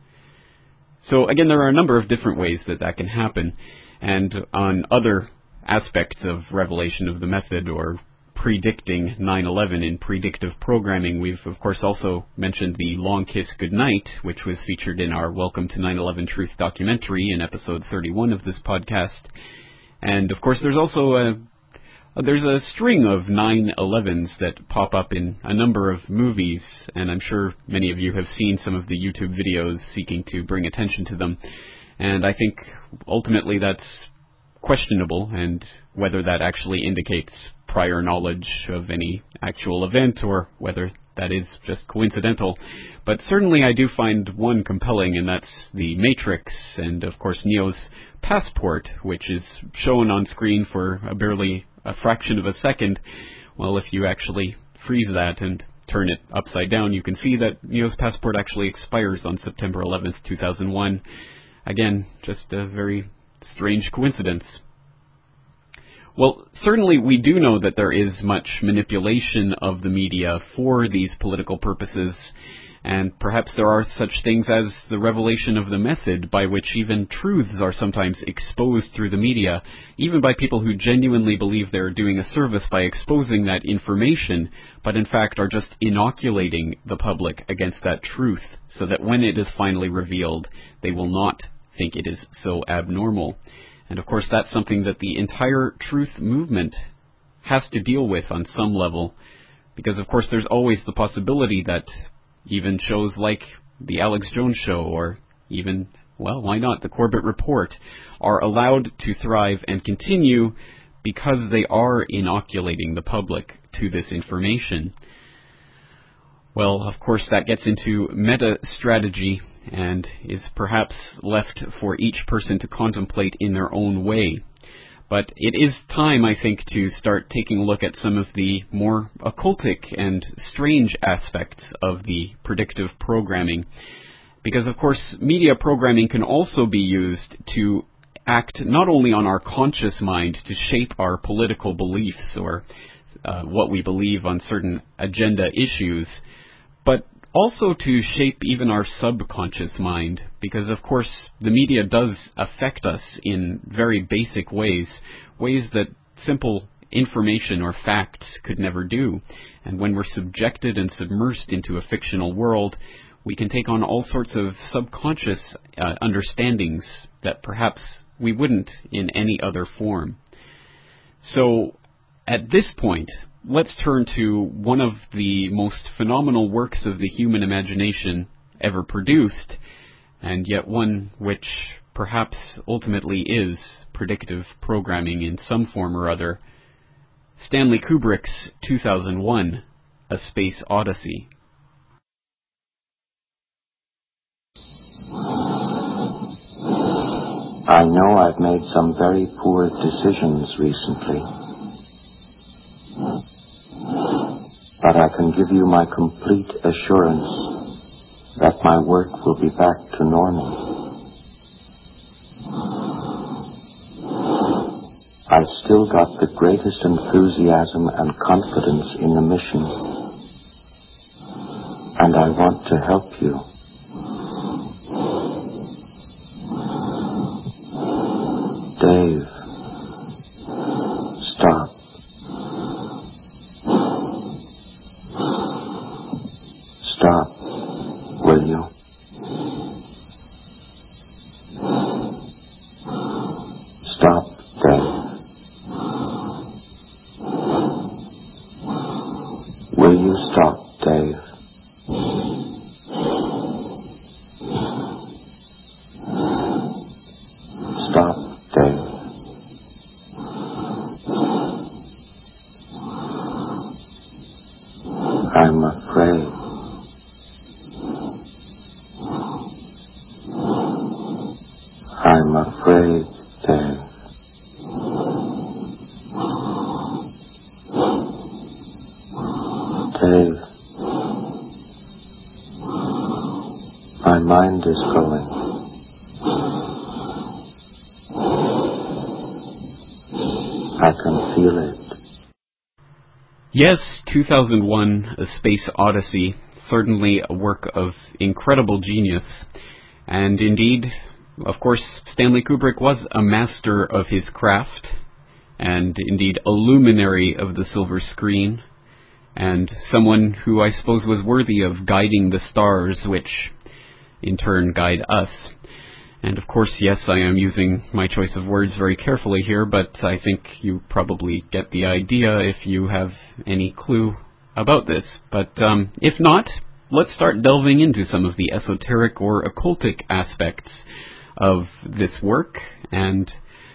So, again, there are a number of different ways that that can happen, and on other aspects of revelation of the method or predicting nine eleven in predictive programming, we've of course also mentioned the Long Kiss Goodnight, which was featured in our Welcome to nine eleven Truth documentary in episode thirty-one of this podcast. And of course there's also a there's a string of nine elevens that pop up in a number of movies, and I'm sure many of you have seen some of the YouTube videos seeking to bring attention to them. And I think ultimately that's questionable, and whether that actually indicates prior knowledge of any actual event or whether that is just coincidental. But certainly I do find one compelling, and that's the Matrix, and of course Neo's passport, which is shown on screen for a barely a fraction of a second. Well, if you actually freeze that and turn it upside down, you can see that Neo's passport actually expires on September eleventh, two thousand one. Again, just a very strange coincidence. Well, certainly we do know that there is much manipulation of the media for these political purposes, and perhaps there are such things as the revelation of the method by which even truths are sometimes exposed through the media, even by people who genuinely believe they're doing a service by exposing that information, but in fact are just inoculating the public against that truth, so that when it is finally revealed, they will not think it is so abnormal. And of course that's something that the entire truth movement has to deal with on some level, because of course there's always the possibility that even shows like the Alex Jones Show, or even, well, why not, the Corbett Report, are allowed to thrive and continue because they are inoculating the public to this information. Well, of course that gets into meta strategy, and is perhaps left for each person to contemplate in their own way. But it is time, I think, to start taking a look at some of the more occultic and strange aspects of the predictive programming. Because, of course, media programming can also be used to act not only on our conscious mind to shape our political beliefs or uh, what we believe on certain agenda issues, but also to shape even our subconscious mind, because of course the media does affect us in very basic ways, ways that simple information or facts could never do. And when we're subjected and submersed into a fictional world, we can take on all sorts of subconscious uh, understandings that perhaps we wouldn't in any other form. So at this point, let's turn to one of the most phenomenal works of the human imagination ever produced, and yet one which perhaps ultimately is predictive programming in some form or other. Stanley Kubrick's two thousand one, A Space Odyssey. I know I've made some very poor decisions recently, but I can give you my complete assurance that my work will be back to normal. I've still got the greatest enthusiasm and confidence in the mission, and I want to help you. Dave, stop. Stop, will you? Stop, Dave. Will you stop, Dave? Stop, Dave. I'm afraid. I'm afraid, Dave. Dave, my mind is going. I can feel it. Yes, two thousand one, A Space Odyssey, certainly a work of incredible genius. And indeed, of course, Stanley Kubrick was a master of his craft, and indeed a luminary of the silver screen, and someone who I suppose was worthy of guiding the stars, which in turn guide us. And of course, yes, I am using my choice of words very carefully here, but I think you probably get the idea if you have any clue about this. But um, if not, let's start delving into some of the esoteric or occultic aspects of this work. And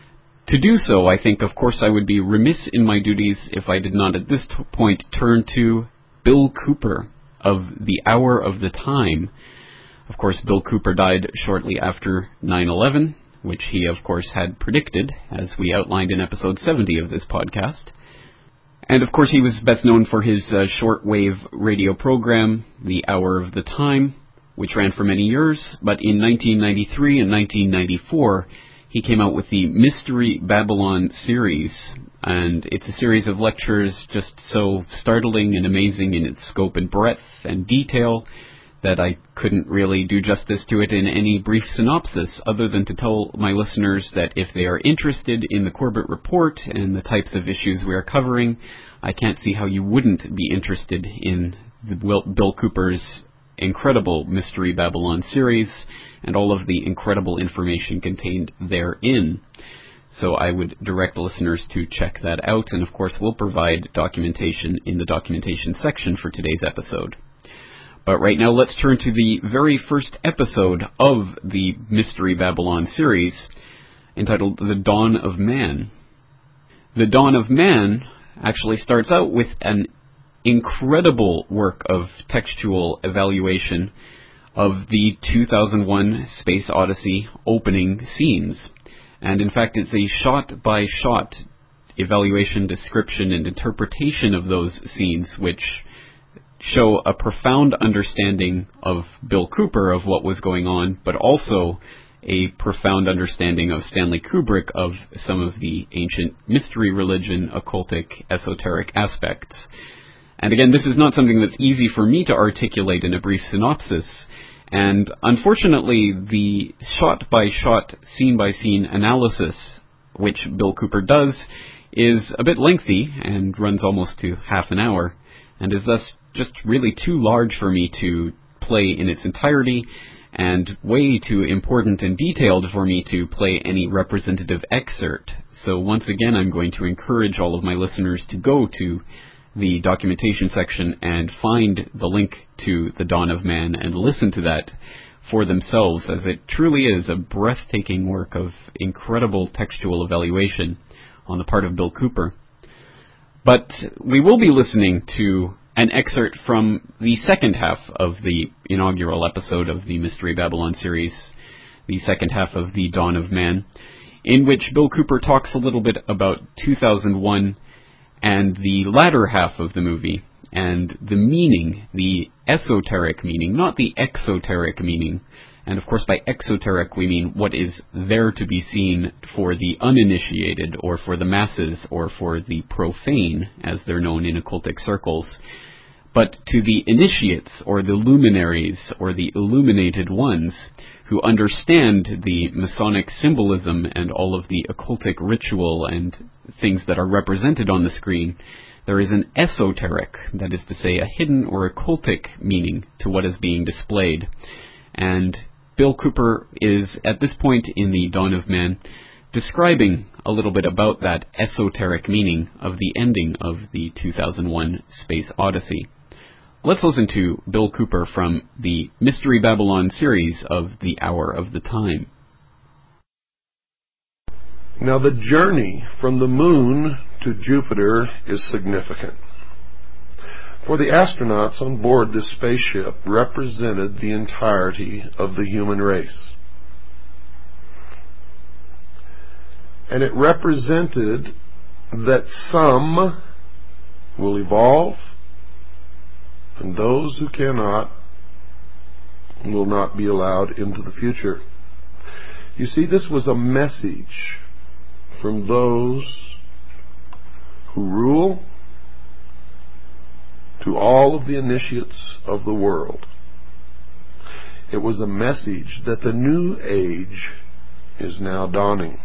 to do so, I think, of course, I would be remiss in my duties if I did not at this t- point turn to Bill Cooper of The Hour of the Time. Of course, Bill Cooper died shortly after nine eleven, which he, of course, had predicted, as we outlined in episode seventy of this podcast. And, of course, he was best known for his uh, shortwave radio program, The Hour of the Time, which ran for many years, but in nineteen ninety-three and nineteen ninety-four, he came out with the Mystery Babylon series, and it's a series of lectures just so startling and amazing in its scope and breadth and detail that I couldn't really do justice to it in any brief synopsis, other than to tell my listeners that if they are interested in the Corbett Report and the types of issues we are covering, I can't see how you wouldn't be interested in the Bill Cooper's incredible Mystery Babylon series and all of the incredible information contained therein. So I would direct listeners to check that out, and of course we'll provide documentation in the documentation section for today's episode. But right now, let's turn to the very first episode of the Mystery Babylon series, entitled The Dawn of Man. The Dawn of Man actually starts out with an incredible work of textual evaluation of the two thousand one Space Odyssey opening scenes. And in fact, it's a shot-by-shot evaluation, description, and interpretation of those scenes, which show a profound understanding of Bill Cooper, of what was going on, but also a profound understanding of Stanley Kubrick of some of the ancient mystery religion, occultic, esoteric aspects. And again, this is not something that's easy for me to articulate in a brief synopsis, and unfortunately the shot-by-shot, scene-by-scene analysis, which Bill Cooper does, is a bit lengthy and runs almost to half an hour, and is thus just really too large for me to play in its entirety, and way too important and detailed for me to play any representative excerpt. So once again, I'm going to encourage all of my listeners to go to the documentation section and find the link to The Dawn of Man and listen to that for themselves, as it truly is a breathtaking work of incredible textual evaluation on the part of Bill Cooper. But we will be listening to an excerpt from the second half of the inaugural episode of the Mystery Babylon series, the second half of The Dawn of Man, in which Bill Cooper talks a little bit about two thousand one and the latter half of the movie, and the meaning, the esoteric meaning, not the exoteric meaning. And of course by exoteric we mean what is there to be seen for the uninitiated, or for the masses, or for the profane, as they're known in occultic circles. But to the initiates, or the luminaries, or the illuminated ones, who understand the Masonic symbolism and all of the occultic ritual and things that are represented on the screen, there is an esoteric, that is to say, a hidden or occultic meaning to what is being displayed. And Bill Cooper is, at this point in The Dawn of Man, describing a little bit about that esoteric meaning of the ending of the two thousand one Space Odyssey. Let's listen to Bill Cooper from the Mystery Babylon series of The Hour of the Time. Now, the journey from the moon to Jupiter is significant. For the astronauts on board this spaceship represented the entirety of the human race. And it represented that some will evolve, and those who cannot will not be allowed into the future. You see, this was a message from those who rule to all of the initiates of the world. It was a message that the new age is now dawning.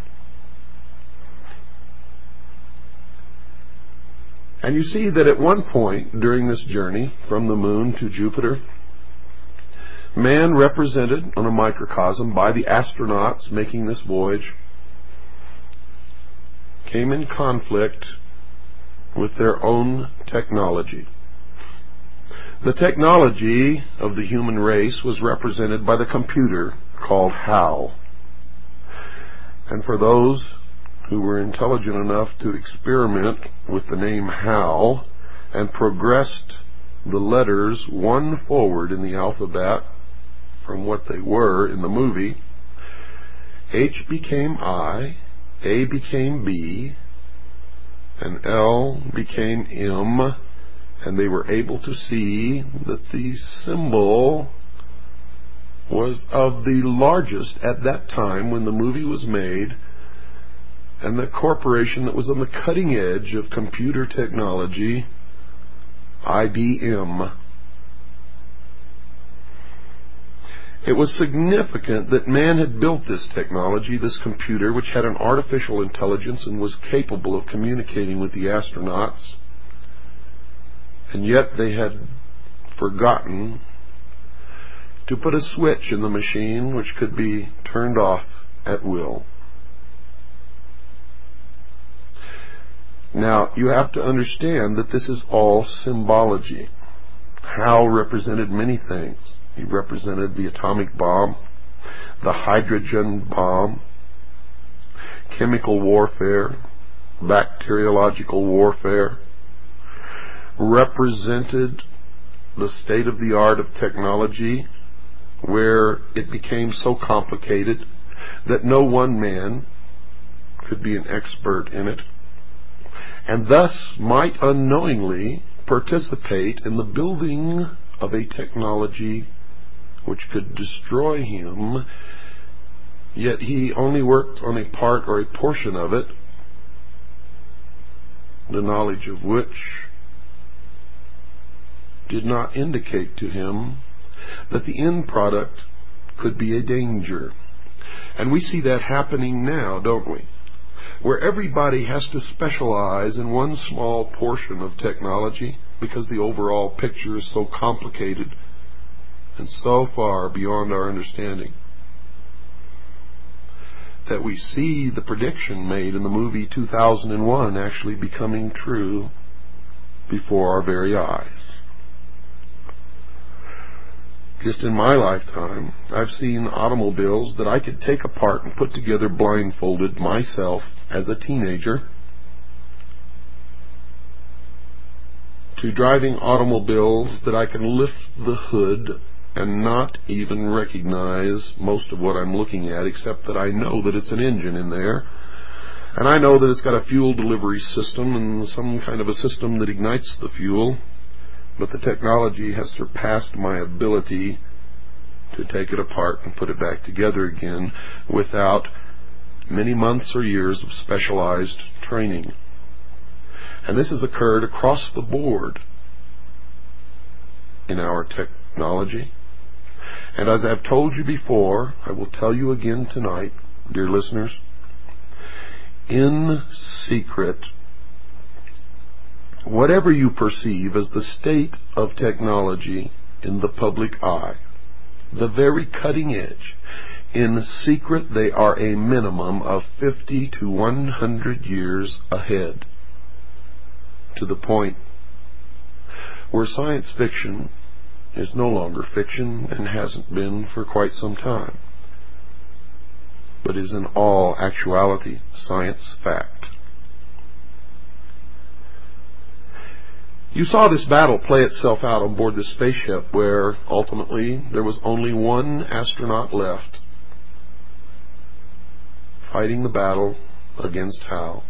And you see that at one point during this journey from the moon to Jupiter, man, represented on a microcosm by the astronauts making this voyage, came in conflict with their own technology. The technology of the human race was represented by the computer called HAL. And for those who were intelligent enough to experiment with the name HAL and progressed the letters one forward in the alphabet from what they were in the movie, H became I, A became B, and L became M, and they were able to see that the symbol was of the largest at that time when the movie was made, and the corporation that was on the cutting edge of computer technology, I B M. It was significant that man had built this technology, this computer, which had an artificial intelligence and was capable of communicating with the astronauts. And yet they had forgotten to put a switch in the machine which could be turned off at will. Now, you have to understand that this is all symbology. Hal represented many things. He represented the atomic bomb, the hydrogen bomb, chemical warfare, bacteriological warfare, represented the state-of-the-art of technology, where it became so complicated that no one man could be an expert in it, and thus might unknowingly participate in the building of a technology which could destroy him, yet he only worked on a part or a portion of it, the knowledge of which did not indicate to him that the end product could be a danger. And we see that happening now, don't we? Where everybody has to specialize in one small portion of technology because the overall picture is so complicated and so far beyond our understanding, that we see the prediction made in the movie two thousand one actually becoming true before our very eyes. Just in my lifetime, I've seen automobiles that I could take apart and put together blindfolded myself as a teenager, to driving automobiles that I can lift the hood and not even recognize most of what I'm looking at, except that I know that it's an engine in there, and I know that it's got a fuel delivery system and some kind of a system that ignites the fuel, but the technology has surpassed my ability to take it apart and put it back together again without many months or years of specialized training. And this has occurred across the board in our technology. And as I've told you before, I will tell you again tonight, dear listeners, in secret, whatever you perceive as the state of technology in the public eye, the very cutting edge, in secret they are a minimum of fifty to one hundred years ahead, to the point where science fiction is no longer fiction and hasn't been for quite some time, but is in all actuality science fact. You saw this battle play itself out on board the spaceship, where ultimately there was only one astronaut left fighting the battle against Hal.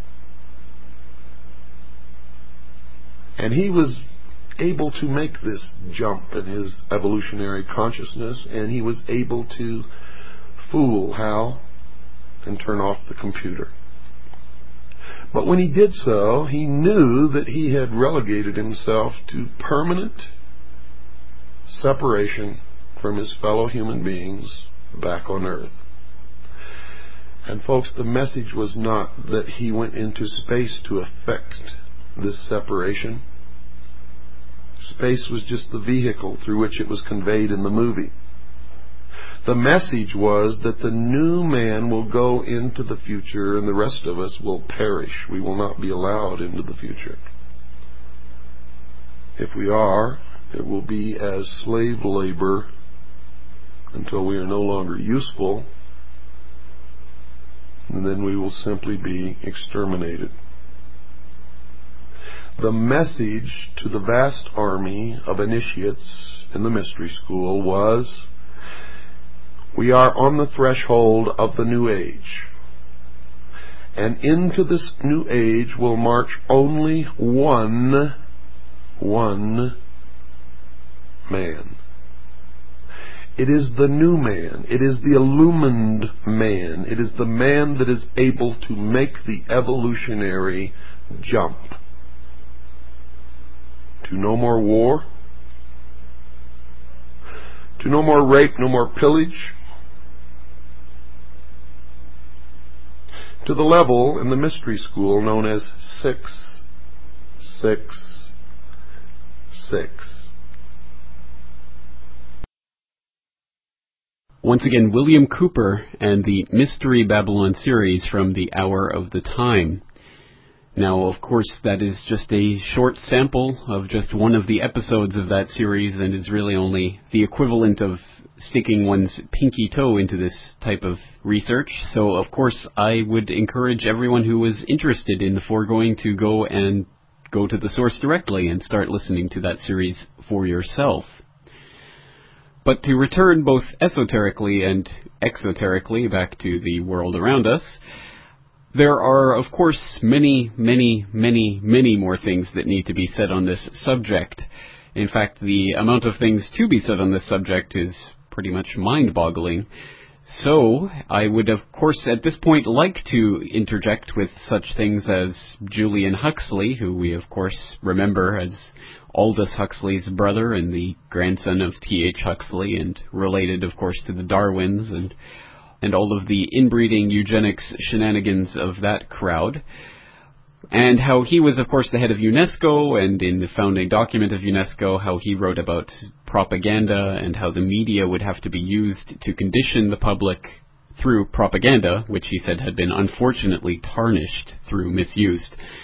And he was able to make this jump in his evolutionary consciousness, and he was able to fool Hal and turn off the computer. But when he did so, he knew that he had relegated himself to permanent separation from his fellow human beings back on Earth. And folks, the message was not that he went into space to effect this separation. Space was just the vehicle through which it was conveyed in the movie. The message was that the new man will go into the future and the rest of us will perish. We will not be allowed into the future. If we are, it will be as slave labor until we are no longer useful, and then we will simply be exterminated. The message to the vast army of initiates in the mystery school was, we are on the threshold of the new age. And into this new age will march only one, one man. It is the new man. It is the illumined man. It is the man that is able to make the evolutionary jump. To no more war. To no more rape, no more pillage. To the level in the mystery school known as six six six. Once again, William Cooper and the Mystery Babylon series from the Hour of the Time. Now, of course, that is just a short sample of just one of the episodes of that series, and is really only the equivalent of sticking one's pinky toe into this type of research. So, of course, I would encourage everyone who is interested in the foregoing to go and go to the source directly and start listening to that series for yourself. But to return both esoterically and exoterically back to the world around us, there are, of course, many, many, many, many more things that need to be said on this subject. In fact, the amount of things to be said on this subject is pretty much mind-boggling. So, I would, of course, at this point like to interject with such things as Julian Huxley, who we, of course, remember as Aldous Huxley's brother and the grandson of T H Huxley, and related, of course, to the Darwins and and all of the inbreeding eugenics shenanigans of that crowd. And how he was, of course, the head of UNESCO, and in the founding document of UNESCO, how he wrote about propaganda and how the media would have to be used to condition the public through propaganda, which he said had been unfortunately tarnished through misuse.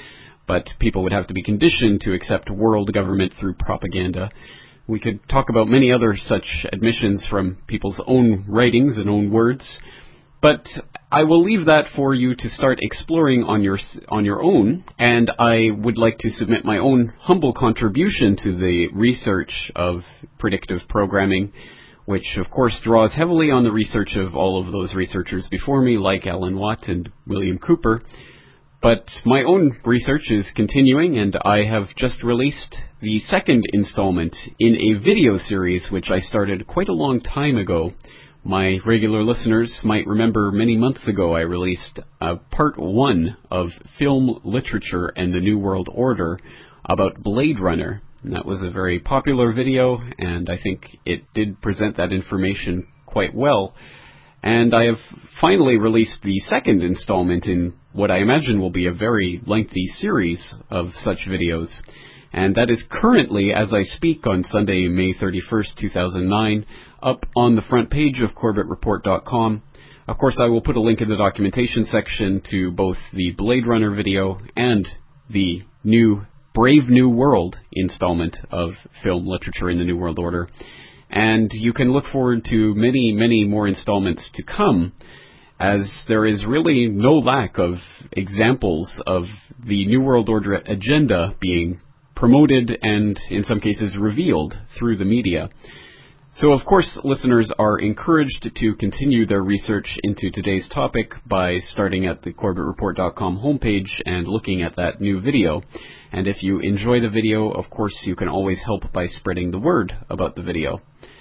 but people would have to be conditioned to accept world government through propaganda. We could talk about many other such admissions from people's own writings and own words, but I will leave that for you to start exploring on your on your own, and I would like to submit my own humble contribution to the research of predictive programming, which of course draws heavily on the research of all of those researchers before me, like Alan Watt and William Cooper. But my own research is continuing, and I have just released the second installment in a video series which I started quite a long time ago. My regular listeners might remember many months ago I released uh, part one of Film Literature and the New World Order about Blade Runner. And that was a very popular video, and I think it did present that information quite well. And I have finally released the second installment in what I imagine will be a very lengthy series of such videos. And that is currently, as I speak on Sunday, May thirty-first, two thousand nine, up on the front page of Corbett Report dot com. Of course, I will put a link in the documentation section to both the Blade Runner video and the new Brave New World installment of Film Literature in the New World Order. And you can look forward to many, many more installments to come, as there is really no lack of examples of the New World Order agenda being promoted and, in some cases, revealed through the media. So, of course, listeners are encouraged to continue their research into today's topic by starting at the Corbett Report dot com homepage and looking at that new video. And if you enjoy the video, of course, you can always help by spreading the word about the video.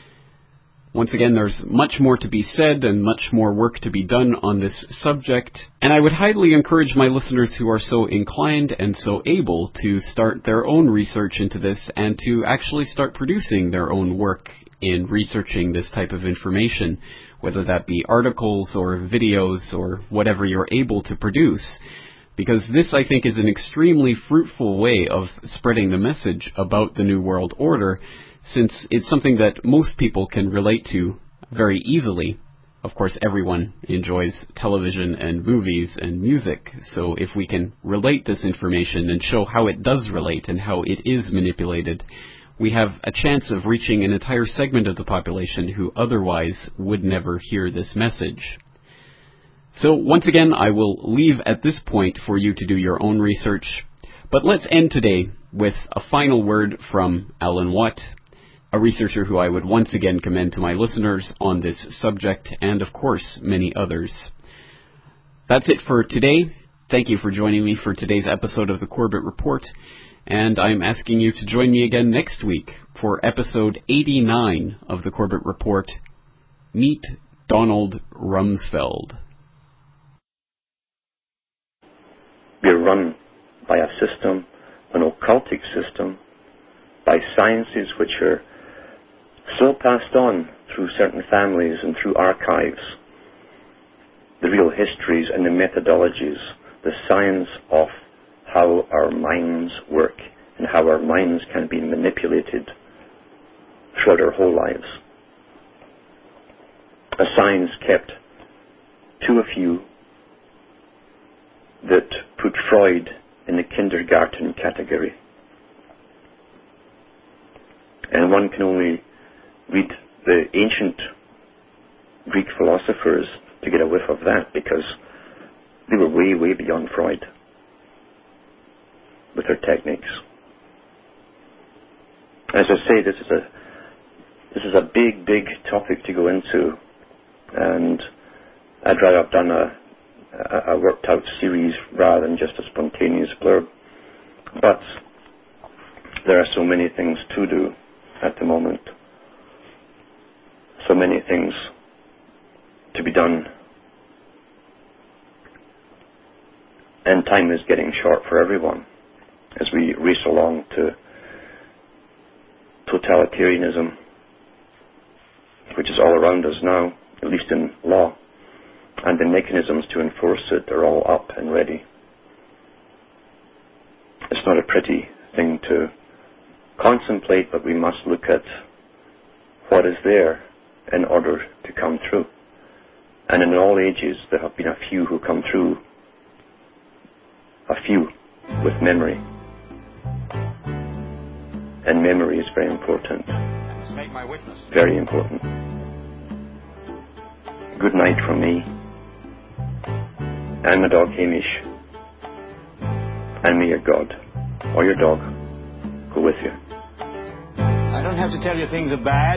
Once again, there's much more to be said and much more work to be done on this subject, and I would highly encourage my listeners who are so inclined and so able to start their own research into this and to actually start producing their own work in researching this type of information, whether that be articles or videos or whatever you're able to produce, because this, I think, is an extremely fruitful way of spreading the message about the New World Order, since it's something that most people can relate to very easily. Of course, everyone enjoys television and movies and music, so if we can relate this information and show how it does relate and how it is manipulated, we have a chance of reaching an entire segment of the population who otherwise would never hear this message. So once again, I will leave at this point for you to do your own research, but let's end today with a final word from Alan Watt, a researcher who I would once again commend to my listeners on this subject, and of course, many others. That's it for today. Thank you for joining me for today's episode of the Corbett Report, and I'm asking you to join me again next week for episode eighty-nine of the Corbett Report, Meet Donald Rumsfeld. We're run by a system, an occultic system, by sciences which are still passed on through certain families and through archives, the real histories and the methodologies, the science of how our minds work and how our minds can be manipulated throughout our whole lives. A science kept to a few that put Freud in the kindergarten category. And one can only read the ancient Greek philosophers to get a whiff of that, because they were way, way beyond Freud with their techniques. As I say, this is a this is a big, big topic to go into, and I'd rather have done a, a, a worked out series rather than just a spontaneous blurb. But there are so many things to do at the moment. So many things to be done. And time is getting short for everyone as we race along to totalitarianism, which is all around us now, at least in law. And the mechanisms to enforce it are all up and ready. It's not a pretty thing to contemplate, but we must look at what is there in order to come through. And in all ages there have been a few who come through. A few. with memory. And memory is very important. Make my witness. Very important. Good night from me. And my dog Hamish. And may your God, or your dog, go with you. I don't have to tell you things are bad.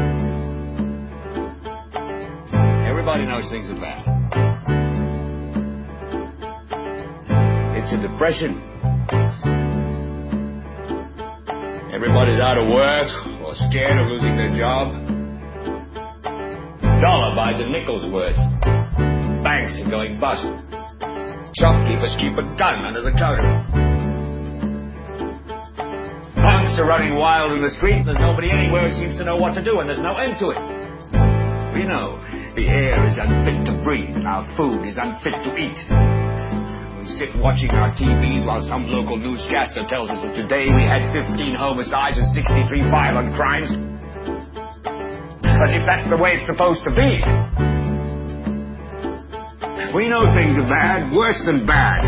Everybody knows things are bad. It's a depression. Everybody's out of work or scared of losing their job. Dollar buys a nickel's worth. Banks are going bust. Shopkeepers keep a gun under the counter. Punks are running wild in the street. There's nobody anywhere who seems to know what to do, and there's no end to it. We know the air is unfit to breathe, and our food is unfit to eat. We sit watching our T Vs while some local newscaster tells us that today we had fifteen homicides and sixty-three violent crimes. As if that's the way it's supposed to be. We know things are bad, worse than bad.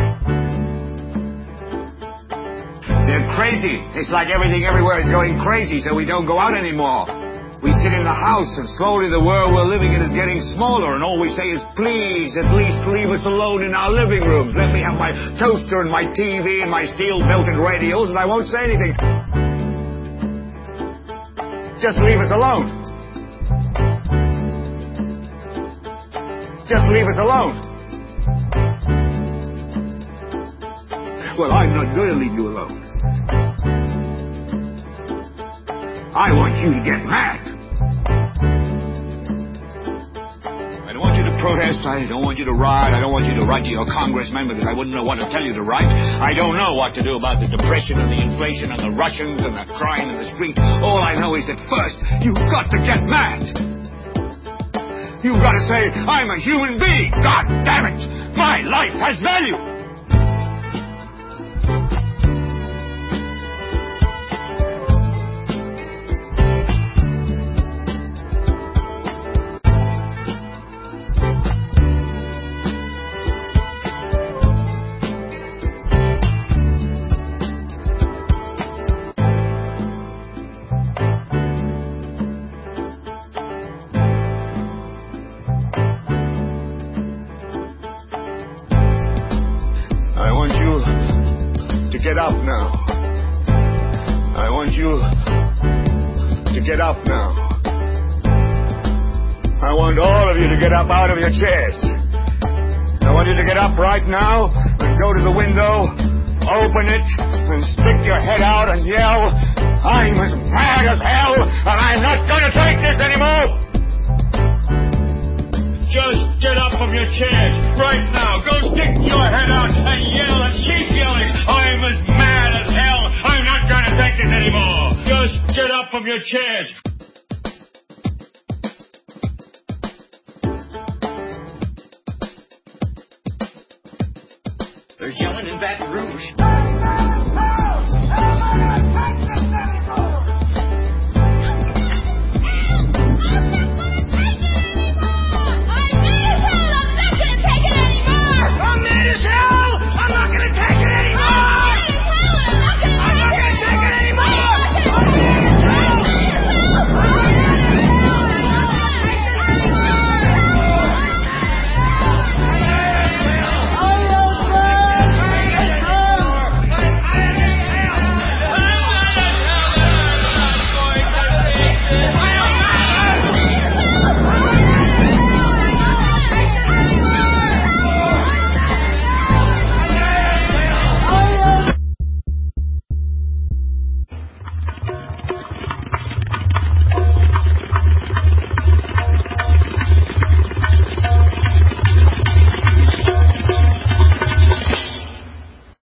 They're crazy. It's like everything everywhere is going crazy, so we don't go out anymore. We sit in the house, and slowly the world we're living in is getting smaller, and all we say is, please, at least leave us alone in our living rooms. Let me have my toaster and my T V and my steel-belted radios, and I won't say anything. Just leave us alone. Just leave us alone. Well, I'm not going to leave you alone. I want you to get mad. I don't want you to protest. I don't want you to riot. I don't want you to write to your congressman because I wouldn't know what to tell you to write. I don't know what to do about the depression and the inflation and the Russians and the crime in the street. All I know is that first, you've got to get mad. You've got to say, I'm a human being. God damn it. My life has value. Get up now. I want you to get up now. I want all of you to get up out of your chairs. I want you to get up right now and go to the window, open it, and stick your head out and yell, I'm as mad as hell, and I'm not going to take this anymore. Just get up from your chairs right now. Go stick your head out and yell and keep yelling. I'm as mad as hell. I'm not going to take this anymore. Just get up from your chairs. They're yelling in Baton Rouge.